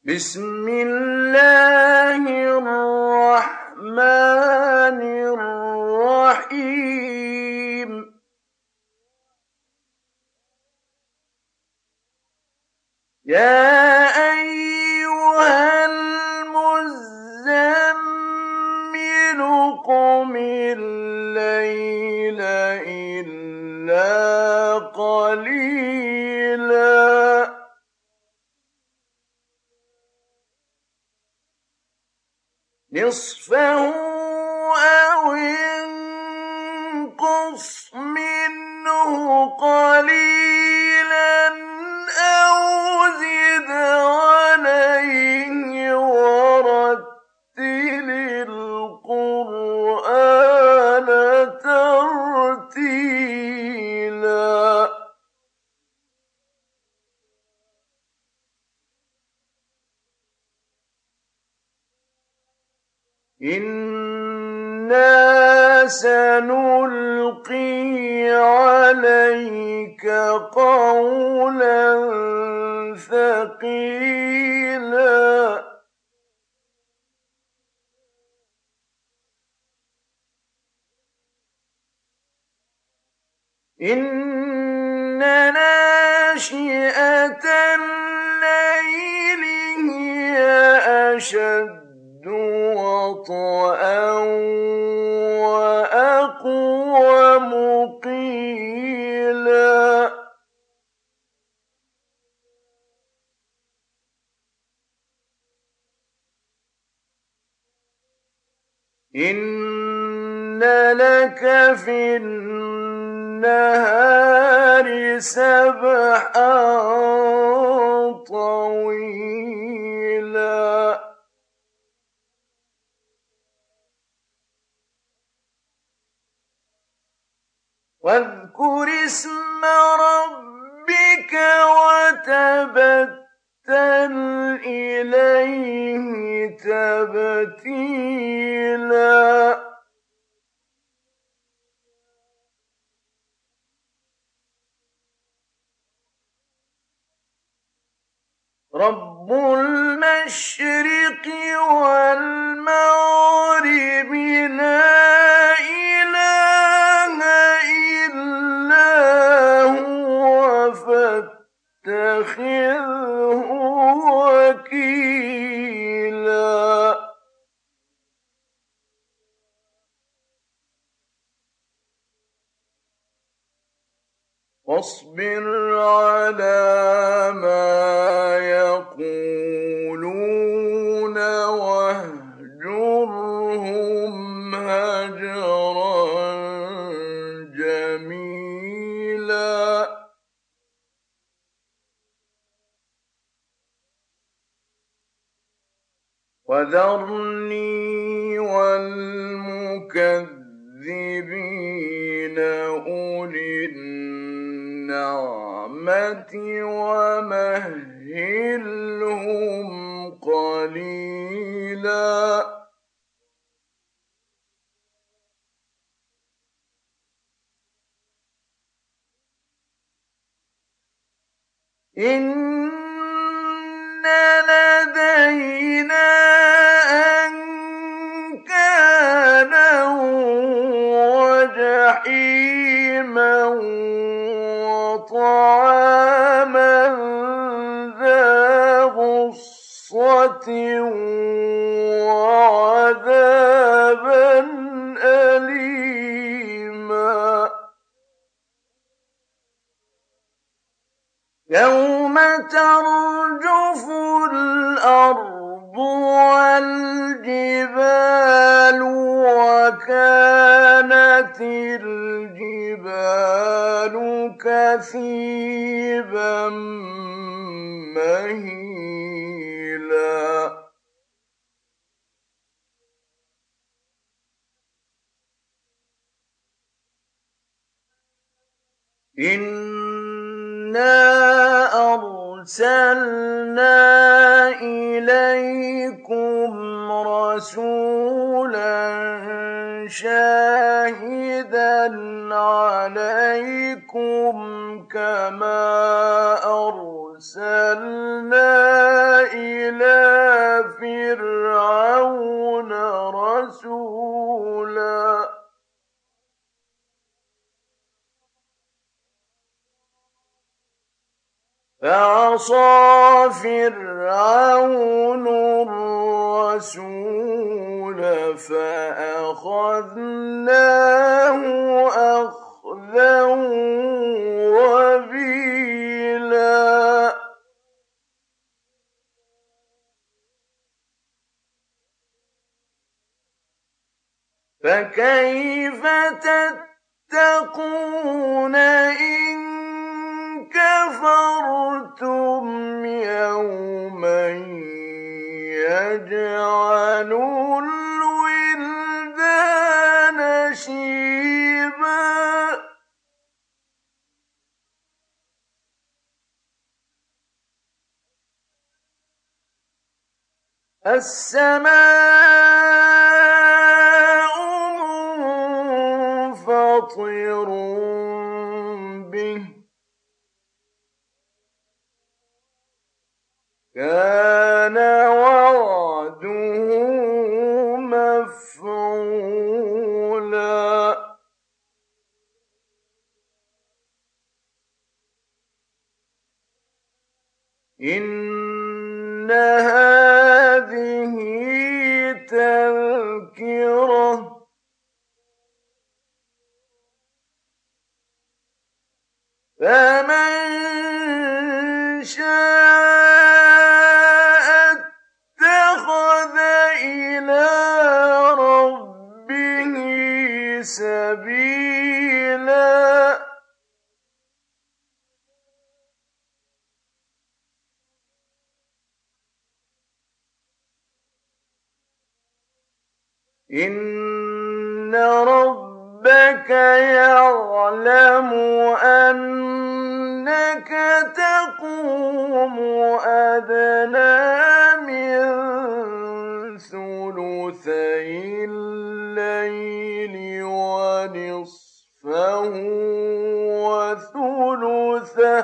بسم الله الرحمن الرحيم يا أيها المزمل قم الليل إلا قليلا نصفه أو انقص منه قليلا أو زد عليه ورتل القرآن ترتيلا إنا سنلقي عليك قولا ثقيلا إن ناشئة الليل هي أشد وطئا وأقوم قيلا إن لك في النهار سبحا طويلا واذكر اسم ربك وتبتل إليه تبتيلا رب المشرق والمغرب لا إله إلا هو فاتخذه وكيلا واصبر على ما يقولون واهجرهم هجرا جميلا وذرني والمكذبين أولي النعمة ومهلهم قليلا إن لدينا أنكالا وجحيما وطعاما ذا غصة وعذابا أليما يوم ترجف الأرض والجبال وكانت الجبال كثيبا مهيلا إنا أرسلنا إليكم رسولا شاهدا عليكم كما أرسلنا إلى فعصى فرعون الرسول فأخذناه أخذا وبيلا فكيف تتقون إن كفرتم يوما يجعل الولدان شيبا السماء منفطر به كان وعده مفعولا إن هذه تذكرة فمن شاء اتخذ إلى ربه سبيلا إن ربك يعلم أنك تقوم أدنى من ثلثي الليل ونصفه وثلثه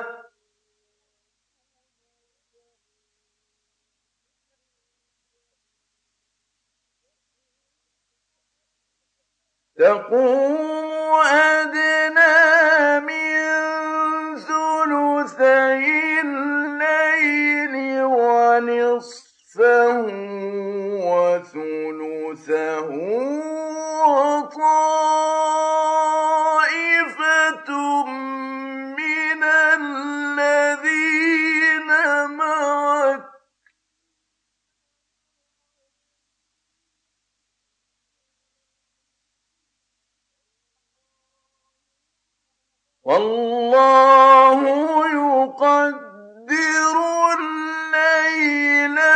تقوم أدنى من ثلثي الليل ونصفه وثلثه وطائفة من الذين معك والله يقدر الليل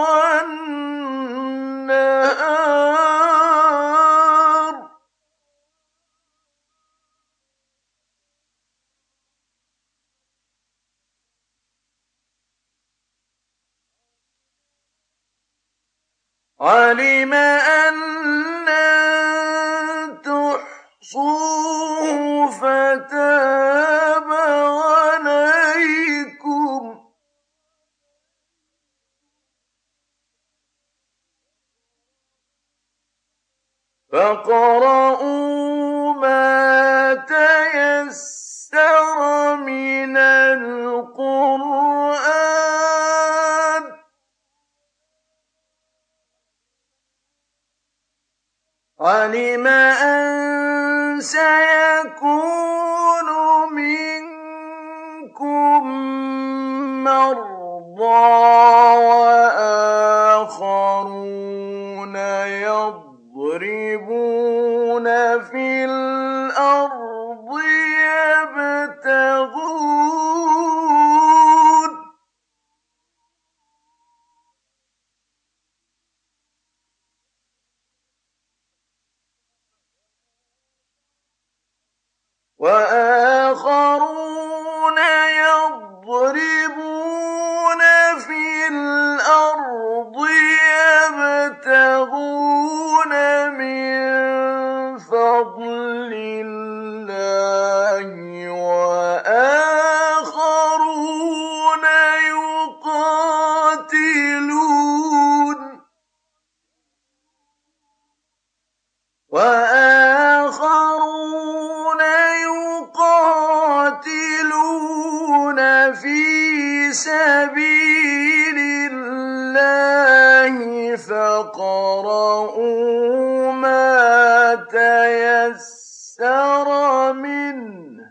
والنهار علم أن لن تحصوه فتاب عليكم فاقرؤوا ما تيسر من القرآن علم أن سيكون منكم مرضى وآخرون يضربون في الأرض يبتغون وآخرون يضربون في الأرض يبتغون من فضل الله وآخرون فاقرؤوا ما تيسر منه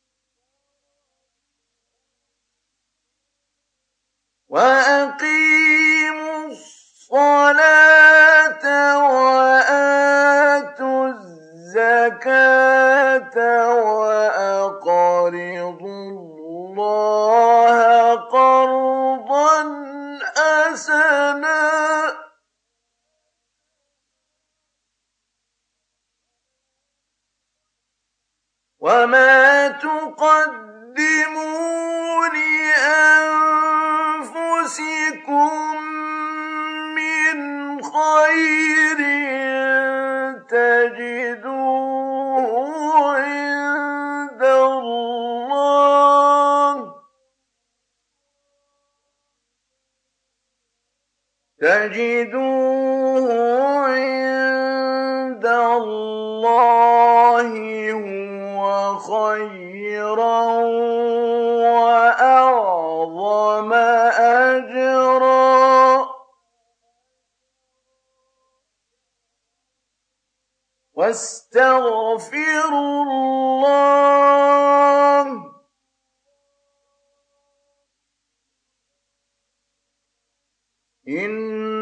وأقيموا الصلاة وآتوا الزكاة وأقرضوا الله قرضا حسنا وما تقدموا لأنفسكم من خير تجدوه عند الله هو خيرا وأعظم أجرا واستغفروا الله إن